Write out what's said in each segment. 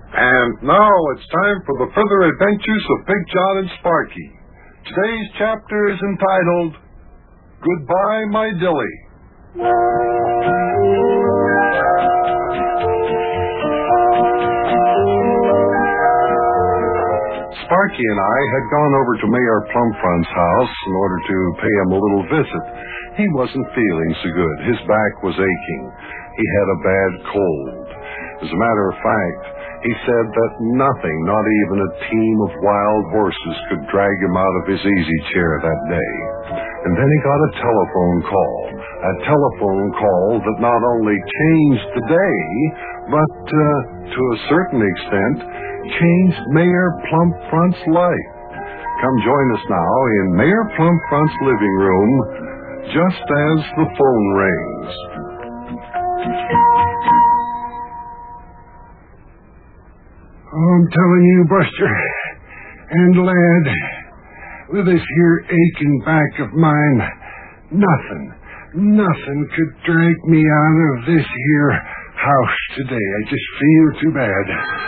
And now it's time for the further adventures of Big John and Sparky. Today's chapter is entitled, Goodbye, My Dilly. Sparky and I had gone over to Mayor Plumfront's house in order to pay him a little visit. He wasn't feeling so good. His back was aching. He had a bad cold. As a matter of fact, he said that nothing, not even a team of wild horses, could drag him out of his easy chair that day. And then he got a telephone call. A telephone call that not only changed the day, but to a certain extent, changed Mayor Plumfront's life. Come join us now in Mayor Plumfront's living room, just as the phone rings. I'm telling you, Buster and lad, with this here aching back of mine, nothing could drag me out of this here house today. I just feel too bad.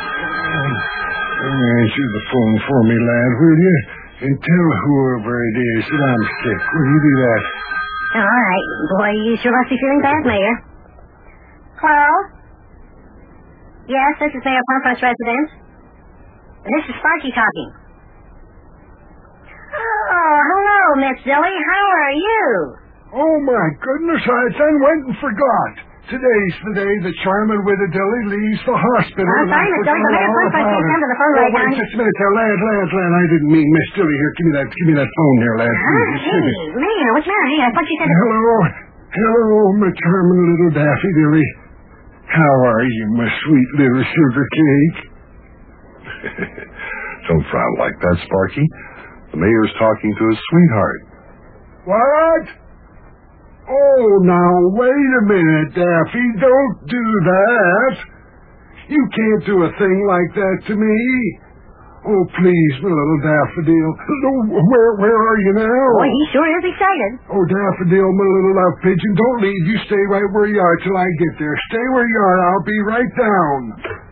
Answer the phone for me, lad, will you? And tell whoever it is that I'm sick. Will you do that? All right. Boy, you sure must be feeling bad, Mayor. Hello? Yes, this is Mayor Plumfront's residence. This is Sparky talking. Oh, hello, Miss Dilly. How are you? Oh, my goodness, I then went and forgot. Today's the day that Charmin Wittadilly leaves the hospital. I'm sorry, Miss Dilly, but Mayor Plumfront can't come to the phone right now. Wait just a minute there, lad. I didn't mean Miss Dilly here. Give me that phone there, lad. Hey, Mayor, what's the matter? Hey, I thought you said... Hello, my charming little Daffy Dilly. How are you, my sweet little sugar cake? Don't frown like that, Sparky. The mayor's talking to his sweetheart. What? Oh, now, wait a minute, Daffy. Don't do that. You can't do a thing like that to me. Oh, please, my little daffodil. Where are you now? Boy, he sure is excited. Oh, daffodil, my little love pigeon, don't leave. You stay right where you are till I get there. Stay where you are. I'll be right down.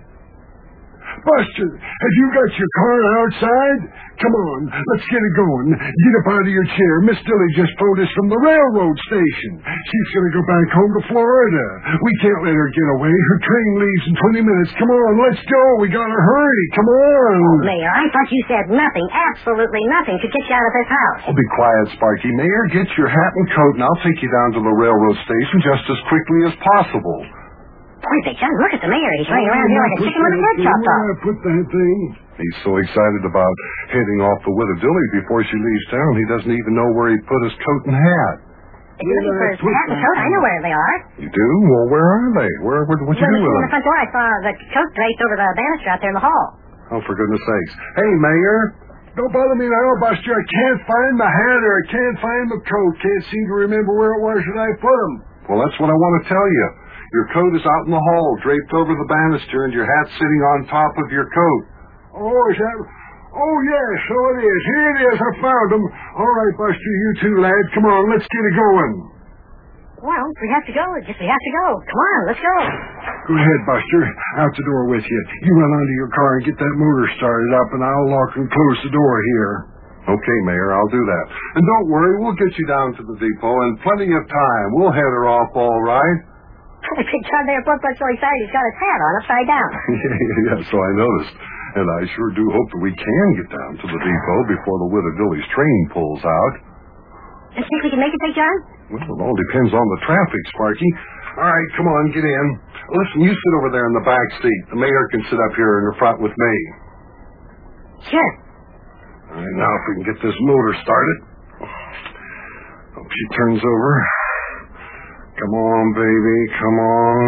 Buster, have you got your car outside? Come on, let's get it going. Get up out of your chair. Miss Dilly just phoned us from the railroad station. She's going to go back home to Florida. We can't let her get away. Her train leaves in 20 minutes. Come on, let's go. We got to hurry. Come on. Oh, Mayor, I thought you said nothing, absolutely nothing, could get you out of this house. Oh, be quiet, Sparky. Mayor, get your hat and coat, and I'll take you down to the railroad station just as quickly as possible. Boy, Big John, look at the mayor. He's running around here like a chicken with his head chopped off. Put that thing. He's so excited about heading off the Wittadilly before she leaves town, he doesn't even know where he put his coat and hat. If you're looking for his hat and coat, I know where they are. You do? Well, where are they? What'd you do with them? In the front door, I saw the coat draped over the banister out there in the hall. Oh, for goodness sakes. Hey, Mayor. Don't bother me now, Buster. I can't find my hat or I can't find the coat. Can't seem to remember where it was that I put them. Well, that's what I want to tell you. Your coat is out in the hall, draped over the banister, and your hat's sitting on top of your coat. Oh, is that... Oh, yes, so it is. Here it is. I found them. All right, Buster, you too, lad. Come on, let's get it going. Well, if we have to go, we have to go. Come on, let's go. Go ahead, Buster. Out the door with you. You run onto your car and get that motor started up, and I'll lock and close the door here. Okay, Mayor, I'll do that. And don't worry, we'll get you down to the depot in plenty of time. We'll head her off all right. Big John there, Plumfront's so excited he's got his hat on upside down. Yeah, so I noticed. And I sure do hope that we can get down to the depot before the Wittadilly's train pulls out. You think we can make it, Big John? Well, it all depends on the traffic, Sparky. All right, come on, get in. Listen, you sit over there in the back seat. The mayor can sit up here in the front with me. Sure. All right, now if we can get this motor started. Hope she turns over. Come on, baby. Come on.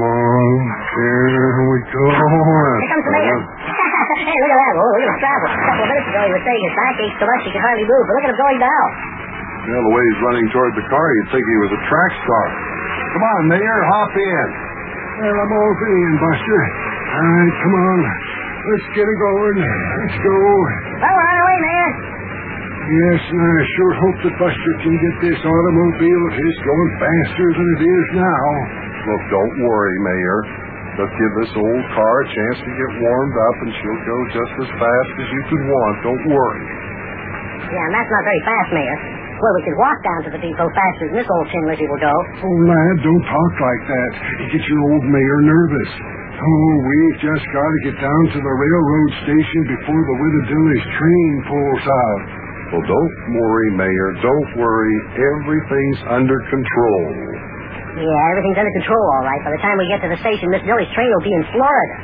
Here we go. Here comes the mayor. Hey, look at that. Oh, look at him travel. A couple of minutes ago, he was saying his back ached so much he could hardly move. But look at him going now. Well, the way he's running toward the car, you'd think he was a track star. Come on, Mayor, hop in. Well, I'm all in, Buster. All right, come on. Let's get it going. Let's go. Well, we're on our way, Mayor. Yes, and I sure hope that Buster can get this automobile of his going faster than it is now. Look, don't worry, Mayor. Just give this old car a chance to get warmed up, and she'll go just as fast as you could want. Don't worry. Yeah, and that's not very fast, Mayor. Well, we could walk down to the depot faster than this old tin lizzie will go. Oh, lad, don't talk like that. You get your old mayor nervous. Oh, we've just got to get down to the railroad station before the Wittadilly's train pulls out. Well, don't worry, Mayor. Don't worry. Everything's under control. Yeah, everything's under control, all right. By the time we get to the station, Miss Dilly's train will be in Florida.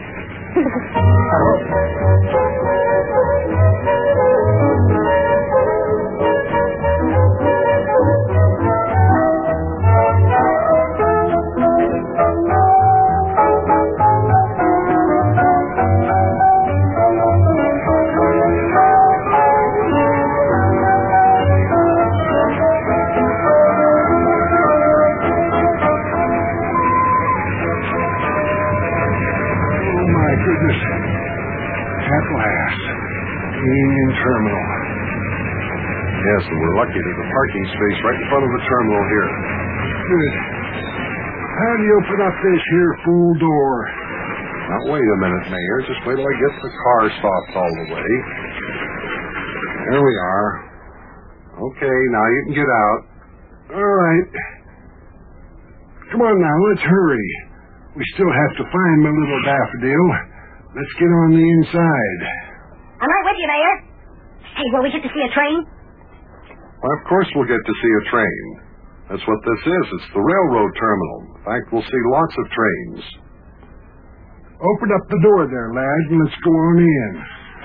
Terminal. Yes, and we're lucky there's a parking space right in front of the terminal here. Good. How do you open up this here fool door? Now, wait a minute, Mayor. Just wait till I get the car stopped all the way. There we are. Okay, now you can get out. All right. Come on now, let's hurry. We still have to find my little daffodil. Let's get on the inside. I'm right with you, Mayor. Hey, will we get to see a train? Well, of course we'll get to see a train. That's what this is. It's the railroad terminal. In fact, we'll see lots of trains. Open up the door there, lad, and let's go on in.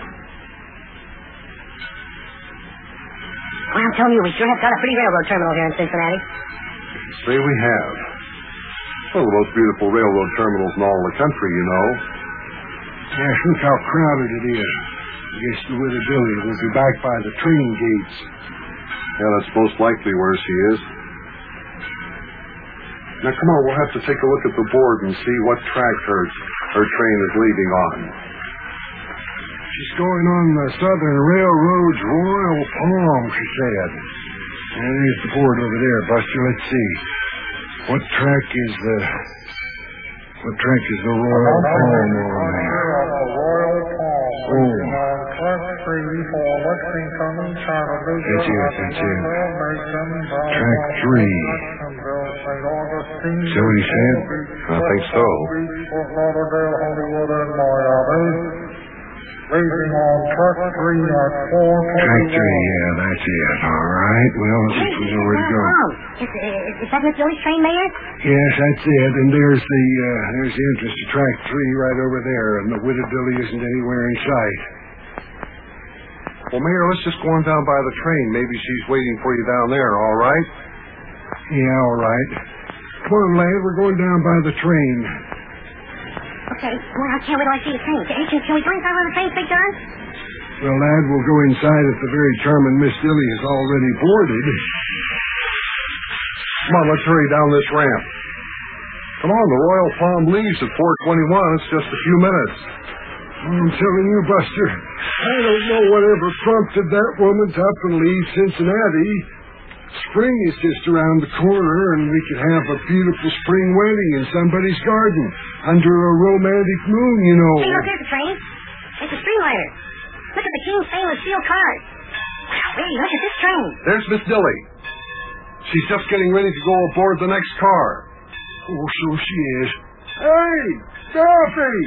Well, I'm telling you, we sure have got a pretty railroad terminal here in Cincinnati. Say we have. One of the most beautiful railroad terminals in all the country, you know. Yeah, look how crowded it is. I guess the Wittadilly will be back by the train gates. Yeah, that's most likely where she is. Now, come on, we'll have to take a look at the board and see what track her train is leaving on. She's going on the Southern Railroad's Royal Palm, she said. And there's the board over there, Buster. Let's see. What track is the Royal Palm over there? Oh. That's it. Track 3. Is that what he said? I think so. Leaving on track 3 at 4:21. Track 3, yeah, that's it. All right. Well, this is where to go. Is that Miss Dilly's train, Mayor? Yes, that's it. And there's the entrance to track 3 right over there, and the Wittadilly isn't anywhere in sight. Well, Mayor, let's just go on down by the train. Maybe she's waiting for you down there, all right? Yeah, all right. Come on, lad, we're going down by the train. Okay, well, I can't wait till I see the train. Can we go inside on the train, Big John? Well, lad, we'll go inside if the very charming Miss Dilly is already boarded. Come on, let's hurry down this ramp. Come on, the Royal Palm leaves at 4:21. It's just a few minutes. I'm telling you, Buster, I don't know whatever prompted that woman to up and leave Cincinnati. Spring is just around the corner, and we could have a beautiful spring wedding in somebody's garden under a romantic moon, you know. Hey, look, there's the train. It's a streamliner. Look at the King stainless steel cars. Wow, hey, look at this train. There's Miss Dilly. She's just getting ready to go aboard the next car. Oh, so she is. Hey, Daffy!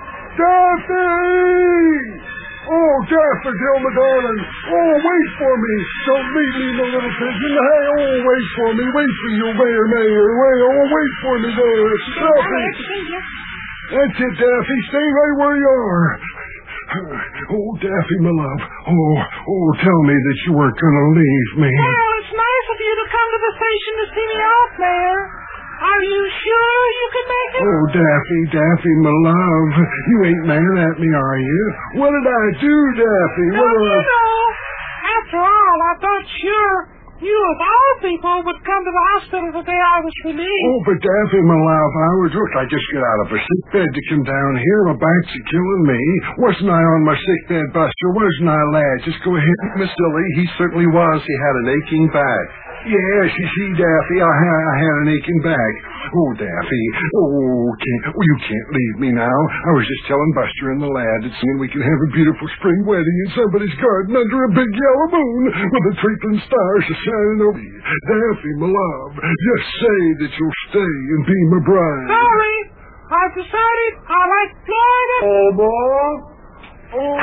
Daffy! Oh, Daffodil, my darling. Oh, wait for me. Don't leave me, my little pigeon. Hey, oh, wait for me. Wait for you, Mayor. Wait for me there. Daffy. That's it, Daffy. Stay right where you are. Oh, Daffy, my love. Oh, tell me that you weren't going to leave me. Well, it's nice of you to come to the station to see me off, Mayor. Are you sure you can make it? Oh, Daffy, my love. You ain't mad at me, are you? What did I do, Daffy? No, you know. After all, I thought sure you of all people would come to the hospital the day I was released. Oh, but Daffy, my love, I just got out of a sick bed to come down here. My back's killing me. Wasn't I on my sick bed, Buster? Wasn't I, lad? Just go ahead. Miss Dilly, he certainly was. He had an aching back. Yes, you see, Daffy, I had an aching back. Oh, Daffy. You can't leave me now. I was just telling Buster and the lad that soon we can have a beautiful spring wedding in somebody's garden under a big yellow moon with the twinkling stars shining over you. Daffy, my love, just say that you'll stay and be my bride. Sorry, I've decided I like Florida. Oh, boy. Oh,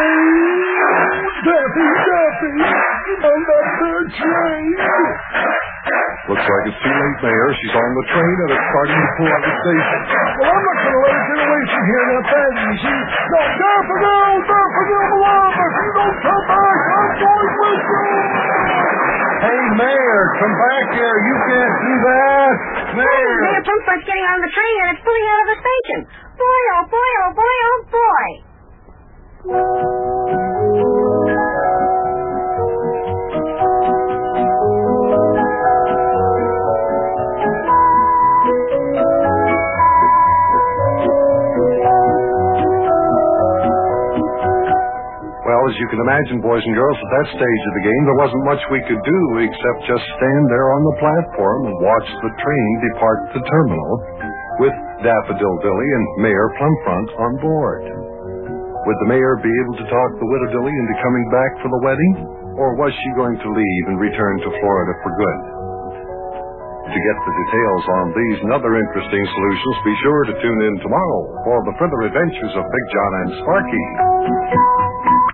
Daffy, on that third train. Looks like it's too late, Mayor. She's on the train and it's starting to pull out the station. Well, I'm not going to let her get away from here that fast, you see. No, Daffodil, my love, if you don't come back, I'm going with you. Hey, Mayor, come back here. You can't do that. Mayor. Mayor Plumfront's getting on the train and it's pulling out of the station. Boy, oh boy, oh boy, oh boy. Well, as you can imagine, boys and girls, at that stage of the game, there wasn't much we could do except just stand there on the platform and watch the train depart the terminal with Daffodil Dilly and Mayor Plumfront on board. Would the mayor be able to talk the Widow Dilly into coming back for the wedding? Or was she going to leave and return to Florida for good? To get the details on these and other interesting solutions, be sure to tune in tomorrow for the further adventures of Big John and Sparky.